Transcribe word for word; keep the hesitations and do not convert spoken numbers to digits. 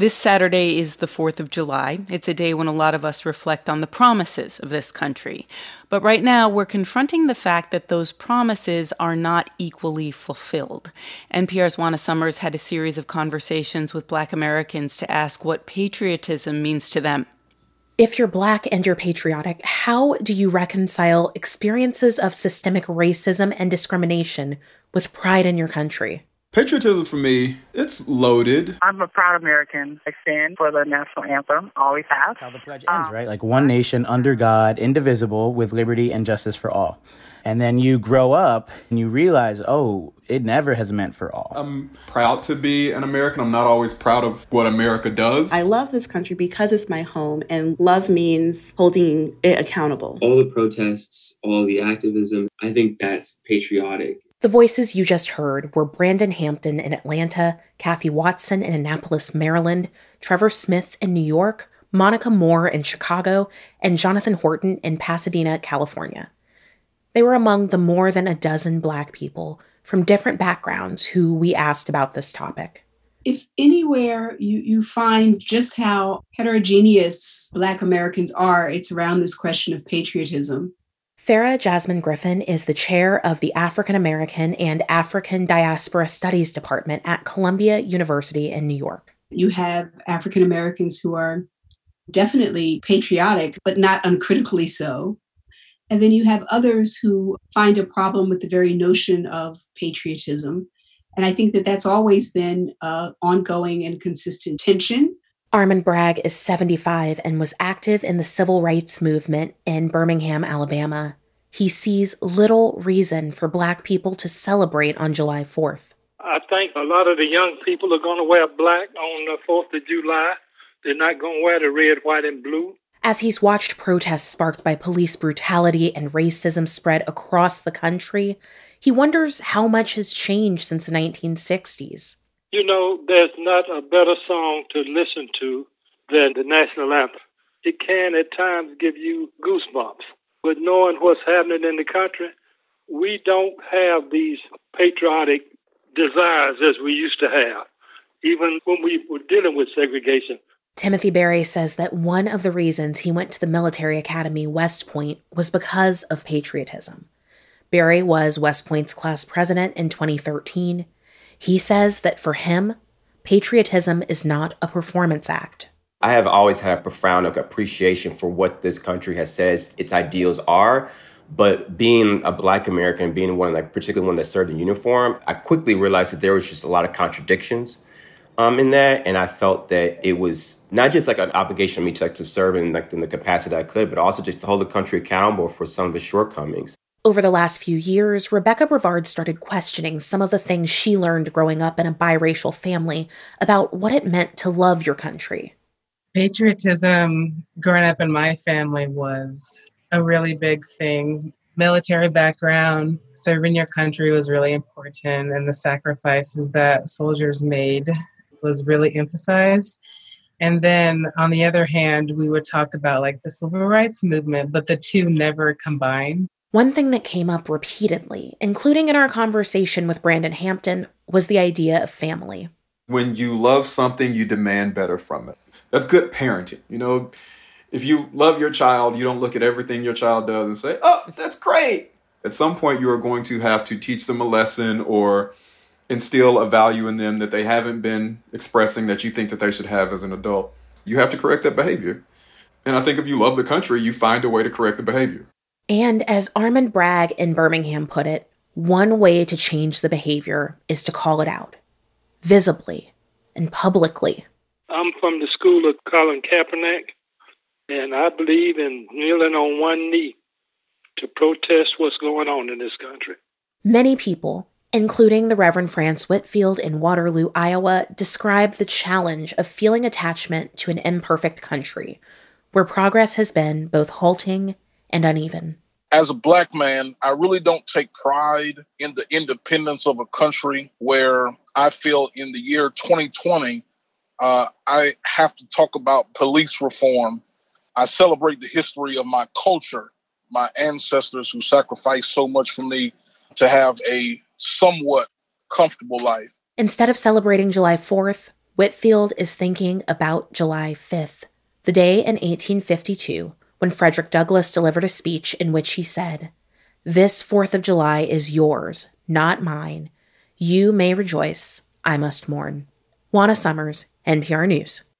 This Saturday is the fourth of July. It's a day when a lot of us reflect on the promises of this country. But right now, we're confronting the fact that those promises are not equally fulfilled. N P R's Juana Summers had a series of conversations with Black Americans to ask what patriotism means to them. If you're Black and you're patriotic, how do you reconcile experiences of systemic racism and discrimination with pride in your country? Patriotism for me, it's loaded. I'm a proud American. I stand for the national anthem, always have. How the pledge ends, um, right? Like one nation under God, indivisible, with liberty and justice for all. And then you grow up and you realize, oh, it never has meant for all. I'm proud to be an American. I'm not always proud of what America does. I love this country because it's my home, and love means holding it accountable. All the protests, all the activism, I think that's patriotic. The voices you just heard were Brandon Hampton in Atlanta, Kathy Watson in Annapolis, Maryland, Trevor Smith in New York, Monica Moore in Chicago, and Jonathan Horton in Pasadena, California. They were among the more than a dozen Black people from different backgrounds who we asked about this topic. If anywhere you, you find just how heterogeneous Black Americans are, it's around this question of patriotism. Farah Jasmine Griffin is the chair of the African American and African Diaspora Studies Department at Columbia University in New York. You have African Americans who are definitely patriotic, but not uncritically so. And then you have others who find a problem with the very notion of patriotism. And I think that that's always been an ongoing and consistent tension. Armand Bragg is seventy-five and was active in the civil rights movement in Birmingham, Alabama. He sees little reason for Black people to celebrate on July fourth. I think a lot of the young people are going to wear black on the fourth of July. They're not going to wear the red, white, and blue. As he's watched protests sparked by police brutality and racism spread across the country, he wonders how much has changed since the nineteen sixties. You know, there's not a better song to listen to than the national anthem. It can at times give you goosebumps. But knowing what's happening in the country, we don't have these patriotic desires as we used to have, even when we were dealing with segregation. Timothy Berry says that one of the reasons he went to the military academy West Point was because of patriotism. Berry was West Point's class president in twenty thirteen. He says that for him, patriotism is not a performance act. I have always had a profound appreciation for what this country has said its ideals are. But being a Black American, being one, like particularly one that served in uniform, I quickly realized that there was just a lot of contradictions um, in that. And I felt that it was not just like an obligation of me to, like, to serve in, like, in the capacity that I could, but also just to hold the country accountable for some of its shortcomings. Over the last few years, Rebecca Brevard started questioning some of the things she learned growing up in a biracial family about what it meant to love your country. Patriotism growing up in my family was a really big thing. Military background, serving your country was really important, and the sacrifices that soldiers made was really emphasized. And then on the other hand, we would talk about like the civil rights movement, but the two never combined. One thing that came up repeatedly, including in our conversation with Brandon Hampton, was the idea of family. When you love something, you demand better from it. That's good parenting. You know, if you love your child, you don't look at everything your child does and say, oh, that's great. At some point, you are going to have to teach them a lesson or instill a value in them that they haven't been expressing that you think that they should have as an adult. You have to correct that behavior. And I think if you love the country, you find a way to correct the behavior. And as Armand Bragg in Birmingham put it, one way to change the behavior is to call it out, visibly and publicly. I'm from the school of Colin Kaepernick, and I believe in kneeling on one knee to protest what's going on in this country. Many people, including the Reverend France Whitfield in Waterloo, Iowa, describe the challenge of feeling attachment to an imperfect country, where progress has been both halting and uneven. As a Black man, I really don't take pride in the independence of a country where I feel in the year twenty twenty, uh, I have to talk about police reform. I celebrate the history of my culture, my ancestors who sacrificed so much for me to have a somewhat comfortable life. Instead of celebrating July fourth, Whitfield is thinking about July fifth, the day in eighteen fifty-two when Frederick Douglass delivered a speech in which he said, "This fourth of July is yours, not mine. You may rejoice, I must mourn." Juana Summers, N P R News.